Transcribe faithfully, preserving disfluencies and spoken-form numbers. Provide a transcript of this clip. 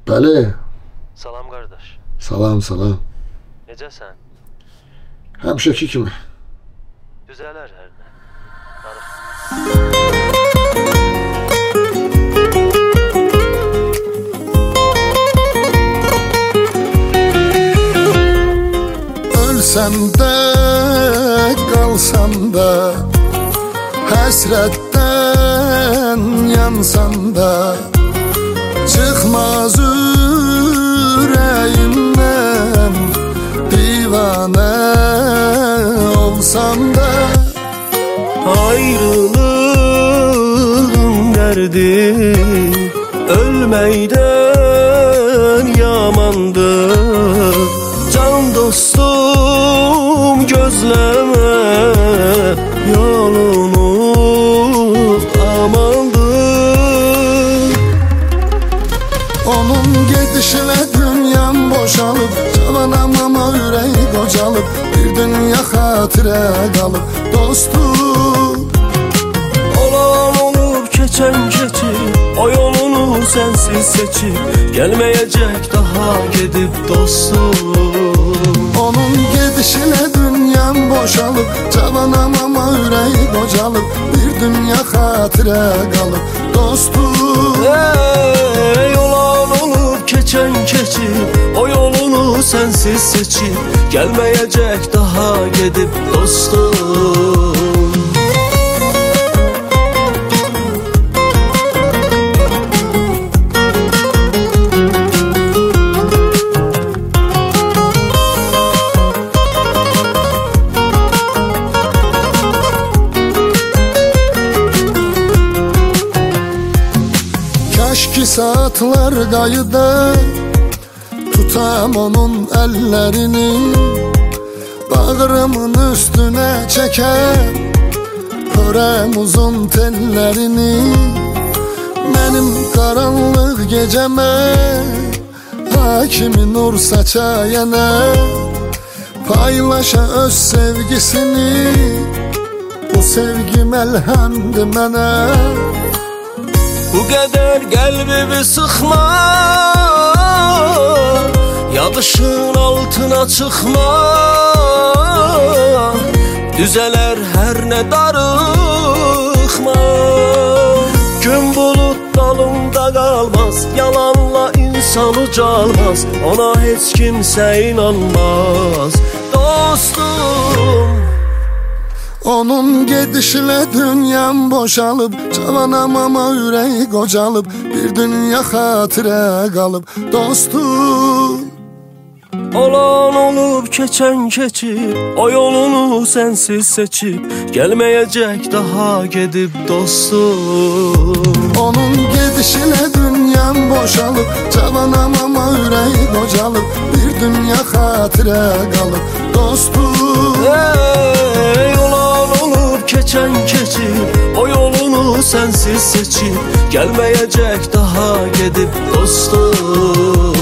Bəli. Salam qardaş. Salam, salam. Necəsən? Həmişəki kimi. Düzələr hər nə. Darıq. Ölsəm də, qalsam da, həsrətdən yansam da, çıxmaz ürəyimdən divanə olsam da. Ayrılığın dərdi ölməkdən yamandır. Can dostum gözləmə yolunu amandır. Onun gedişinə dünyam boşalıb, cavanam ama ürəyi qocalıb, bir dünya xatirə qalıb dostum. Olan olub keçən keçib, o yolunu sənsiz seçib, gəlməyəcək daha gedib dostum. Onun gedişinə dünyam boşalıb, cavanam ama ürəyi qocalıb, bir dünya xatirə qalıb dostum. Ey olan olub keçən keçib, o yolunu sənsiz seçib, gəlməyəcək daha gedib dostum. Kaş ki saatlar qayıda, tutam onun əllərini, bağrımın üstünə çəkər, hörəm uzun tellərini. Mənim qaranlıq gecəmə hakimi nur saça yenə, paylaşa öz sevgisini, bu sevgi məlhəmdir mənə. Bu qədər qəlbimi sıxma, yadışın altına çıxma, düzələr hər nə darıxma. Gün bulut dalında qalmaz, yalanla insan ucalmaz, ona heç kimsə inanmaz dostum. Onun gedişinə dünyam boşalıb, cavanam ama ürəyi qocalıb, bir dünya xatirə qalıb dostum. Olan olub keçən keçib, o yolunu sənsiz seçib, gəlməyəcək daha gedib dostum. Onun gedişinə dünyam boşalıb, cavanam ama ürəyi qocalıb, bir dünya xatirə qalıb dostum. Ey olan olub keçən keçib, o yolunu sənsiz seçib, gəlməyəcək daha gedib dostum.